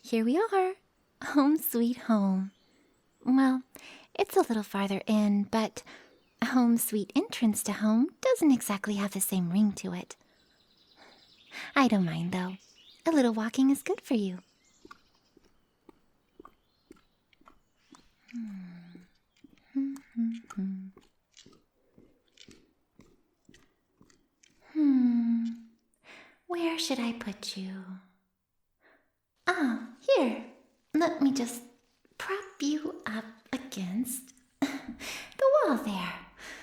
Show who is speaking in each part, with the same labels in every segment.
Speaker 1: Here we are. Home sweet home. Well, it's a little farther in, but home sweet entrance to home doesn't exactly have the same ring to it. I don't mind, though. A little walking is good for you. Where should I put you? Ah, here. Let me just prop you up against the wall there.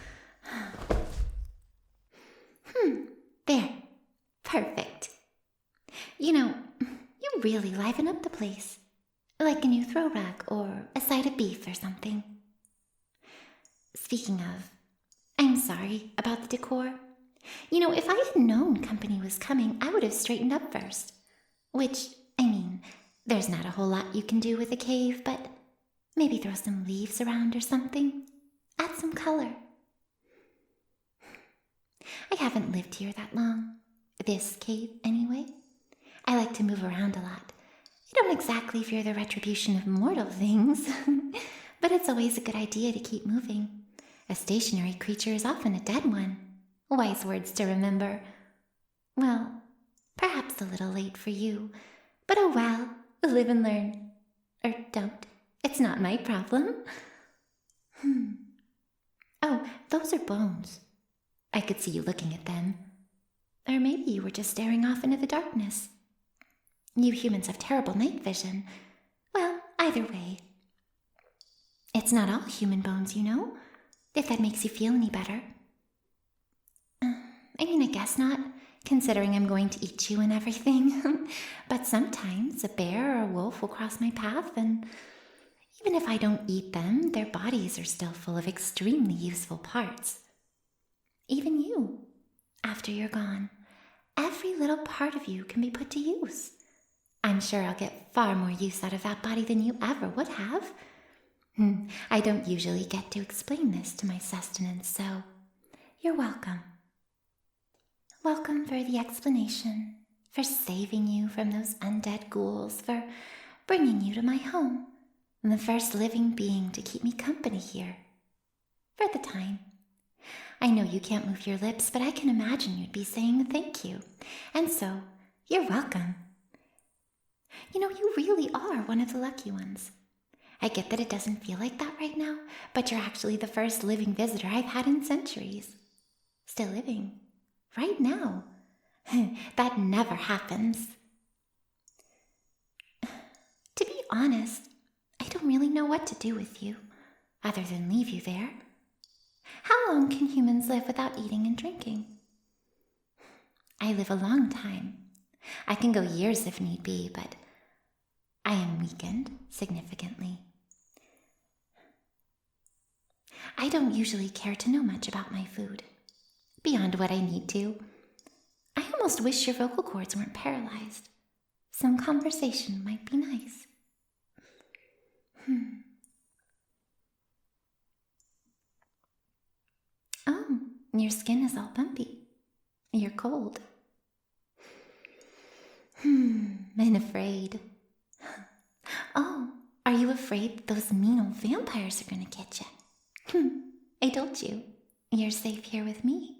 Speaker 1: There. Perfect. You know, you really liven up the place. Like a new throw rug or a side of beef or something. Speaking of, I'm sorry about the decor. You know, if I had known company was coming, I would have straightened up first. Which, I mean, there's not a whole lot you can do with a cave, but maybe throw some leaves around or something. Add some color. I haven't lived here that long. This cave, anyway. I like to move around a lot. I don't exactly fear the retribution of mortal things, but it's always a good idea to keep moving. A stationary creature is often a dead one. Wise words to remember. Well, perhaps a little late for you, but oh well, live and learn. Or don't. It's not my problem. Oh, those are bones. I could see you looking at them. Or maybe you were just staring off into the darkness. You humans have terrible night vision. Well, either way. It's not all human bones, you know, if that makes you feel any better. I guess not, considering I'm going to eat you and everything. But sometimes a bear or a wolf will cross my path, and even if I don't eat them, their bodies are still full of extremely useful parts. Even you, after you're gone, every little part of you can be put to use. I'm sure I'll get far more use out of that body than you ever would have. I don't usually get to explain this to my sustenance, so you're welcome. Welcome for the explanation, for saving you from those undead ghouls, for bringing you to my home, the first living being to keep me company here. For the time. I know you can't move your lips, but I can imagine you'd be saying thank you. And so, you're welcome. You know, you really are one of the lucky ones. I get that it doesn't feel like that right now, but you're actually the first living visitor I've had in centuries. Still living. Right now. That never happens. To be honest, I don't really know what to do with you, other than leave you there. How long can humans live without eating and drinking? I live a long time. I can go years if need be, but I am weakened significantly. I don't usually care to know much about my food, beyond what I need to. I almost wish your vocal cords weren't paralyzed. Some conversation might be nice. Oh, your skin is all bumpy. You're cold. And afraid. Oh, are you afraid those mean old vampires are gonna get you? I told you, you're safe here with me.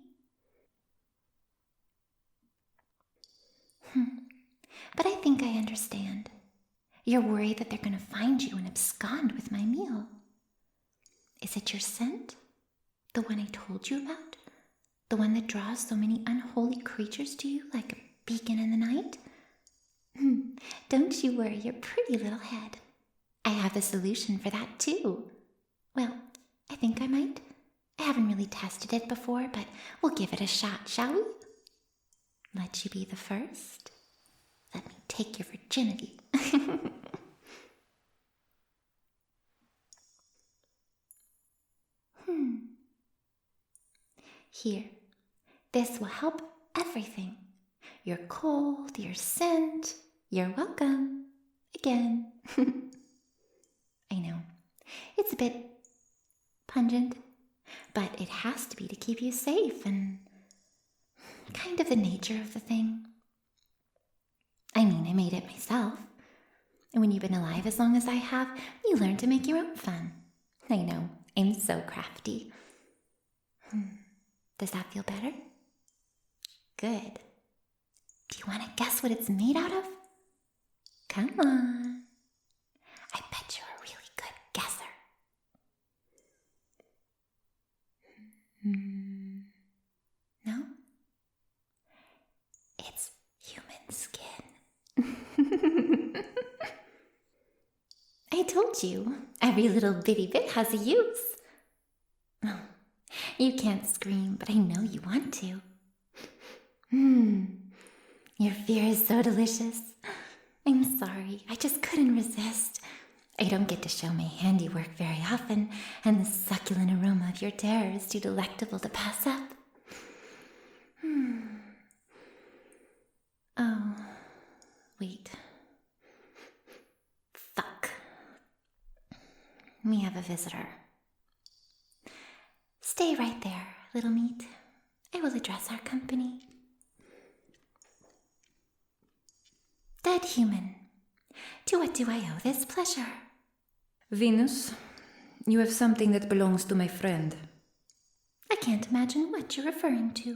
Speaker 1: But I think I understand. You're worried that they're gonna find you and abscond with my meal. Is it your scent? The one I told you about? The one that draws so many unholy creatures to you like a beacon in the night? Don't you worry your pretty little head. I have a solution for that too. Well, I think I might. I haven't really tested it before, but we'll give it a shot, shall we? Let you be the first. Let me take your virginity. Here, this will help everything. Your cold, your scent, you're welcome. Again. I know, it's a bit pungent, but it has to be to keep you safe and kind of the nature of the thing. I mean, I made it myself. And when you've been alive as long as I have, you learn to make your own fun. I know, I'm so crafty. Does that feel better? Good. Do you want to guess what it's made out of? Come on. I bet you're a really good guesser. No? It's human skin. I told you, every little bitty bit has a use. Oh, you can't scream, but I know you want to. Your fear is so delicious. I'm sorry, I just couldn't resist. I don't get to show my handiwork very often, and the succulent aroma of your terror is too delectable to pass up. Oh, wait. Fuck. We have a visitor. Stay right there, little meat. I will address our company. Dead human, to what do I owe this pleasure?
Speaker 2: Venus, you have something that belongs to my friend.
Speaker 1: I can't imagine what you're referring to.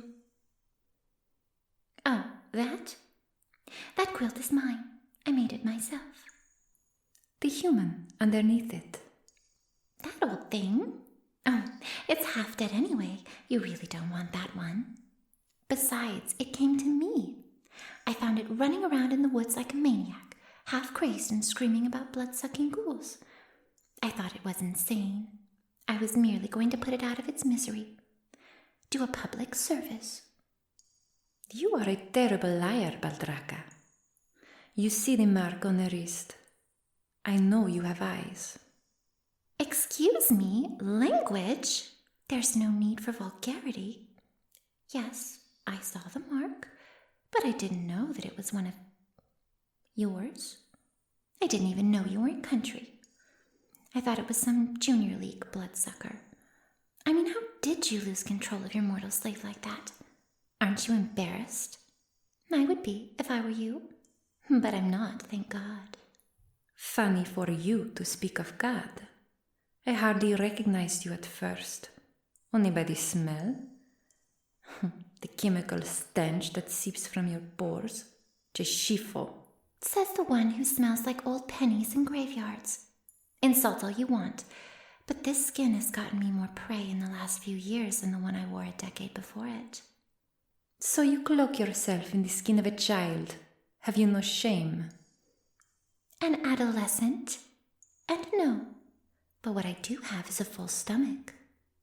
Speaker 1: Oh, that? That quilt is mine. I made it myself.
Speaker 2: The human underneath it.
Speaker 1: That old thing? Oh, it's half dead anyway. You really don't want that one. Besides, it came to me. I found it running around in the woods like a maniac, half crazed and screaming about blood-sucking ghouls. I thought it was insane. I was merely going to put it out of its misery. Do a public service.
Speaker 2: You are a terrible liar, Baldraka. You see the mark on the wrist. I know you have eyes.
Speaker 1: Excuse me, language? There's no need for vulgarity. Yes, I saw the mark, but I didn't know that it was one of yours. I didn't even know you were in country. I thought it was some junior league bloodsucker. I mean, how did you lose control of your mortal slave like that? Aren't you embarrassed? I would be if I were you, but I'm not, thank God.
Speaker 2: Funny for you to speak of God. I hardly recognized you at first, only by the smell. The chemical stench that seeps from your pores. Che schifo.
Speaker 1: Says the one who smells like old pennies in graveyards. Insult all you want, but this skin has gotten me more prey in the last few years than the one I wore a decade before it.
Speaker 2: So you cloak yourself in the skin of a child. Have you no shame?
Speaker 1: An adolescent? And no, but what I do have is a full stomach.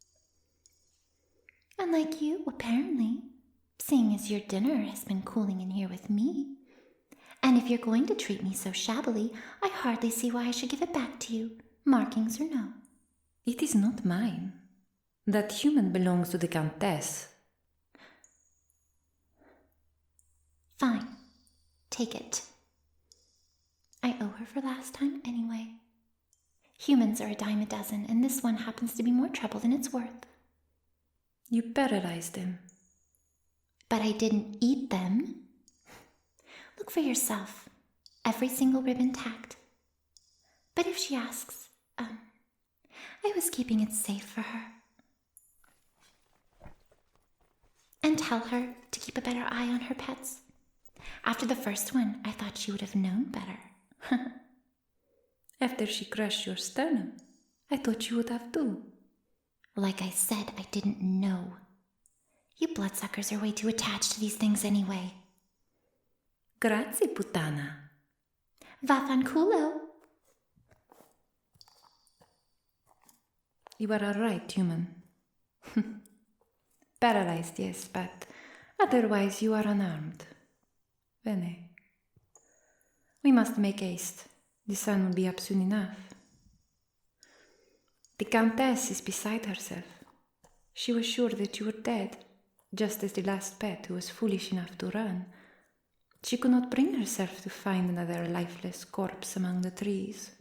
Speaker 1: Unlike you, apparently, seeing as your dinner has been cooling in here with me. And if you're going to treat me so shabbily, I hardly see why I should give it back to you, markings or no.
Speaker 2: It is not mine. That human belongs to the Countess.
Speaker 1: Fine. Take it. I owe her for last time anyway. Humans are a dime a dozen, and this one happens to be more trouble than it's worth.
Speaker 2: You paralyzed them.
Speaker 1: But I didn't eat them. Look for yourself. Every single rib intact. But if she asks, I was keeping it safe for her. And tell her to keep a better eye on her pets. After the first one, I thought she would have known better.
Speaker 2: After she crushed your sternum, I thought you would have too.
Speaker 1: Like I said, I didn't know. You bloodsuckers are way too attached to these things anyway.
Speaker 2: Grazie, puttana.
Speaker 1: Vaffanculo.
Speaker 2: You are all right, human. Paralyzed, yes, but otherwise you are unarmed. Bene. We must make haste. The sun will be up soon enough. The Countess is beside herself. She was sure that you were dead, just as the last pet who was foolish enough to run. She could not bring herself to find another lifeless corpse among the trees.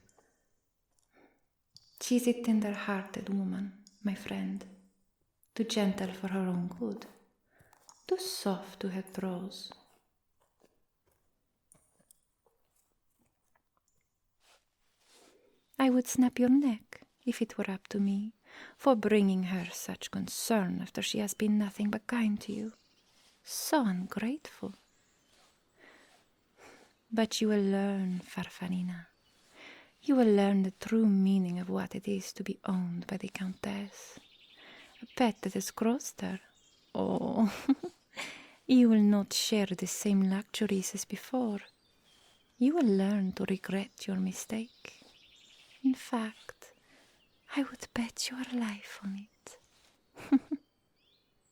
Speaker 2: She is a tender-hearted woman, my friend, too gentle for her own good, too soft to have throws. I would snap your neck, if it were up to me, for bringing her such concern after she has been nothing but kind to you. So ungrateful. But you will learn, Farfalina. You will learn the true meaning of what it is to be owned by the Countess. A pet that has crossed her. Oh, you will not share the same luxuries as before. You will learn to regret your mistake. In fact, I would bet your life on it.